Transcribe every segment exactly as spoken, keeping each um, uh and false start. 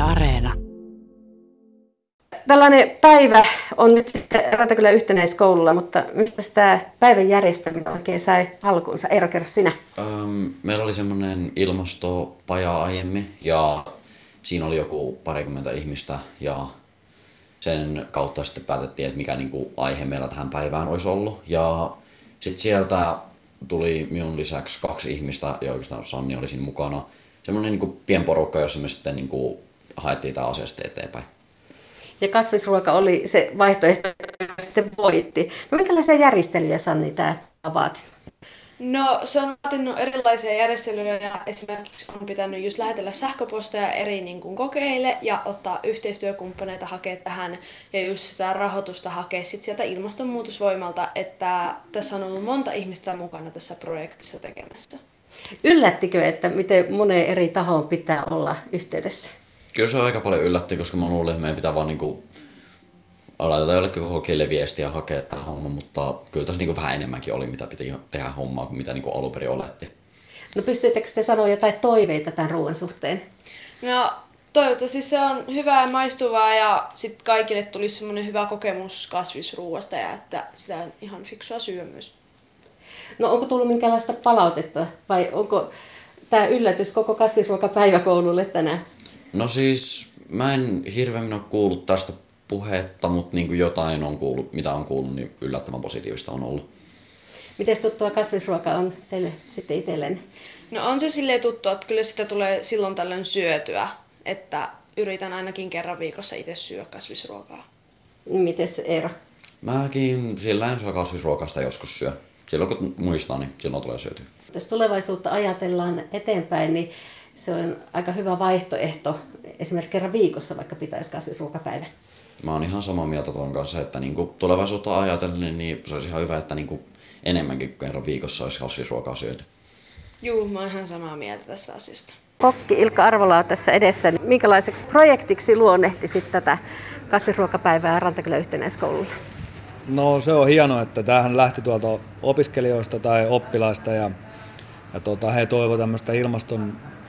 Areena. Tällainen päivä on nyt sitten Rantakylän yhtenäiskoululla, mutta mistä tämä päivän järjestäminen oikein sai alkuunsa? Eero, kerro sinä. Öm, meillä oli semmoinen ilmastopaja aiemmin ja siinä oli joku parikymmentä ihmistä ja sen kautta sitten päätettiin, että mikä niinku aihe meillä tähän päivään olisi ollut. Ja sitten sieltä tuli minun lisäksi kaksi ihmistä ja oikeastaan Sanni oli siinä mukana. Semmoinen niinku pienporukka, jossa me sitten niinku haettiin tämä asia sitten eteenpäin. Ja kasvisruoka oli se vaihtoehto, joka sitten voitti. No minkälaisia järjestelyjä, Sanni, tämä vaati? No se on vaatinut erilaisia järjestelyjä ja esimerkiksi on pitänyt just lähetellä sähköposteja eri niin kuin kokeille ja ottaa yhteistyökumppaneita hakea tähän ja just sitä rahoitusta hakea sit sieltä ilmastonmuutosvoimalta, että tässä on ollut monta ihmistä mukana tässä projektissa tekemässä. Yllättikö, että miten moneen eri tahoon pitää olla yhteydessä? Kyllä se on aika paljon yllätti, koska mä luulen, että meidän pitää vaan niinku laitetaan jollekin kokeille viestiä ja hakea tähän homma, mutta kyllä tässä niinku vähän enemmänkin oli, mitä piti tehdä hommaa kuin mitä niinku alun perin oletti. No pystyttekö te sanoa jotain toiveita tämän ruoan suhteen? No toivottavasti se on hyvää ja maistuvaa ja sitten kaikille tulisi semmoinen hyvä kokemus kasvisruuasta ja että sitä on ihan fiksua syödä myös. No onko tullut minkälaista palautetta vai onko tämä yllätys koko kasvisruokapäiväkoululle tänään? No siis mä en hirveämmin ole kuullut tästä puhetta, mutta niin kuin jotain on kuullut, mitä on kuullut, niin yllättävän positiivista on ollut. Miten tuttua kasvisruoka on teille sitten itsellenne? No on se silleen tuttu, että kyllä sitä tulee silloin tällöin syötyä, että yritän ainakin kerran viikossa itse syödä kasvisruokaa. Mites Eero? Mäkin sillä en syö kasvisruokasta joskus syö. Silloin kun muistaa, niin silloin tulee syötyä. Jos tulevaisuutta ajatellaan eteenpäin, niin se on aika hyvä vaihtoehto. Esimerkiksi kerran viikossa vaikka pitäisi kasvisruokapäivä. Mä oon ihan samaa mieltä tuon kanssa, että niinku tulevaisuutta ajatellen, niin se olisi ihan hyvä, että niinku enemmänkin kuin kerran viikossa olisi kasvisruokaa syöty. Juu, mä oon ihan samaa mieltä tästä asiasta. Kokki Ilkka Arvola on tässä edessä. Minkälaiseksi projektiksi luonnehtisit tätä kasvisruokapäivää Rantakylän yhtenäiskoululla? No se on hienoa, että tämähän lähti tuolta opiskelijoista tai oppilaista ja, ja tota, he toivovat tämmöistä ilmaston,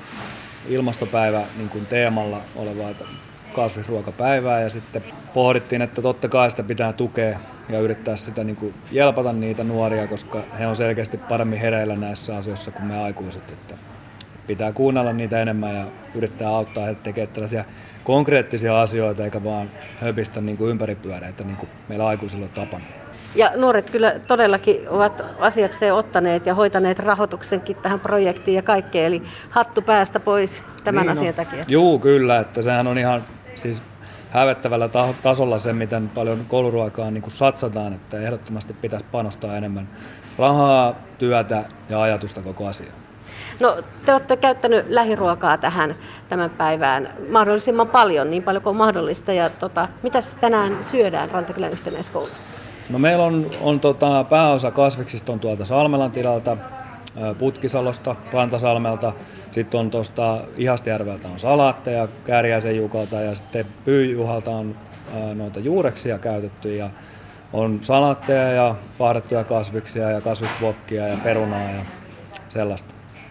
ilmastopäivä niin kuin teemalla olevaa kasvisruokapäivää ja sitten pohdittiin, että totta kai sitä pitää tukea ja yrittää sitä niin kuin jelpata niitä nuoria, koska he on selkeästi paremmin hereillä näissä asioissa kuin me aikuiset. Että pitää kuunnella niitä enemmän ja yrittää auttaa heitä tekemään tällaisia konkreettisia asioita eikä vaan höpistä niin kuin ympäripyöreitä niin kuin meillä aikuisilla on tapana. Ja nuoret kyllä todellakin ovat asiakseen ottaneet ja hoitaneet rahoituksenkin tähän projektiin ja kaikkeen, eli hattu päästä pois tämän niin, asian no, takia. Juu, kyllä, että sehän on ihan siis hävettävällä tasolla se, miten paljon kouluruokaan niin kuin satsataan, että ehdottomasti pitäisi panostaa enemmän rahaa, työtä ja ajatusta koko asiaan. No, te olette käyttänyt lähiruokaa tähän tämän päivään mahdollisimman paljon, niin paljon kuin on mahdollista. Ja tota, mitäs tänään syödään Rantakylän yhtenäiskoulussa? No meillä on, on tota, pääosa kasviksista on tuolta Salmelan tilalta, Putkisalosta, Rantasalmelta. Sitten on tuosta Ihastjärveltä on salaatteja, Kääriäisen Jukalta ja sitten Pyyjuhalta on ää, noita juureksia käytetty. Ja on salaatteja ja pahdettuja kasviksia ja kasvisvokkia ja perunaa ja sellaista.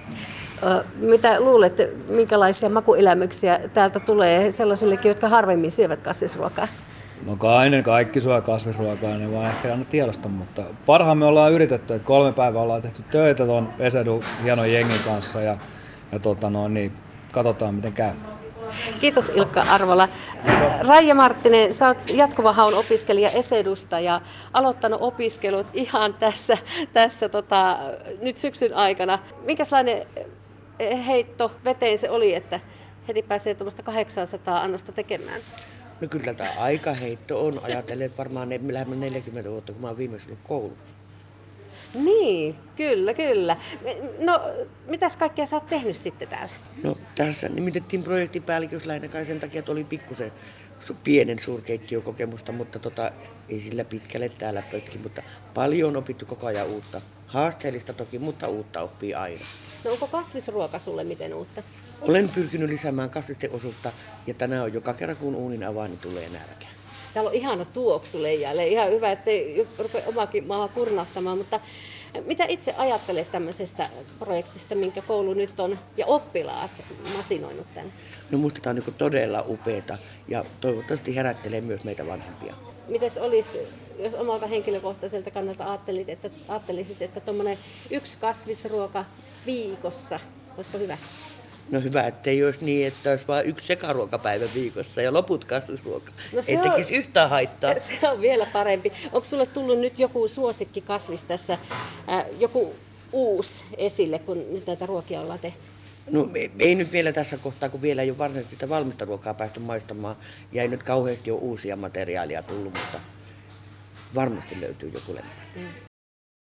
Mitä luulette, minkälaisia makuelämyksiä täältä tulee sellaisillekin, jotka harvemmin syövät kasvisruokaa? No kai ne kaikki syö kasvisruokaa, ne vaan ehkä aina tiedosta, mutta parhaan me ollaan yritetty, että kolme päivää ollaan tehty töitä tuon Esedun hienon jengin kanssa ja, ja tota no, niin katsotaan miten käy. Kiitos Ilkka Arvola. Raija Marttinen, sä oot jatkuva haun opiskelija Esedusta ja aloittanut opiskelut ihan tässä, tässä tota, nyt syksyn aikana. Minkälainen heitto veteen se oli, että heti pääsee tuommoista kahdeksansataa annosta tekemään? No kyllä tämä aikaheitto on. Ajatellen, että varmaan ne lähemmän neljäkymmentä vuotta, kun mä oon viimeksi ollut koulussa. Niin, kyllä, kyllä. No, mitäs kaikkea sä oot tehnyt sitten täällä? No, tässä nimitettiin projektipäälliköksi lähinnä kai sen takia, että oli pikkusen pienen suurkeittiökokemusta, mutta tota, ei sillä pitkälle täällä pötki, mutta paljon on opittu koko ajan uutta. Haasteellista toki, mutta uutta oppii aina. No onko kasvisruoka sulle miten uutta? Olen pyrkinyt lisäämään kasvisten osuutta ja tänään on joka kerran kun uunin avaa, niin tulee nälkä. Täällä on ihana tuoksu leijaille. Ihan hyvä, ettei rupea omakin maahan kurnahtamaan, mutta Mitä itse ajattelet tämmöisestä projektista, minkä koulu nyt on ja oppilaat masinoinut tänne? No musta tää on niin todella upeeta ja toivottavasti herättelee myös meitä vanhempia. Mites olisi, jos omalta henkilökohtaiselta kannalta ajattelit, että, ajattelisit, että tuommoinen yksi kasvisruoka viikossa, olisiko hyvä? No hyvä, ettei olisi niin, että olisi vain yksi sekaruokapäivä viikossa ja loput kasvisruoka. No se ei on- tekisi yhtään haittaa. Se on vielä parempi. Onko sulle tullut nyt joku suosikkikasvis tässä, ää, joku uusi esille, kun nyt näitä ruokia ollaan tehty? No ei- ei nyt vielä tässä kohtaa, kun vielä ei ole varsinaisesti sitä valmista ruokaa päästy maistamaan ja ei nyt kauheasti ole uusia materiaalia tullut, mutta varmasti löytyy joku lemppari.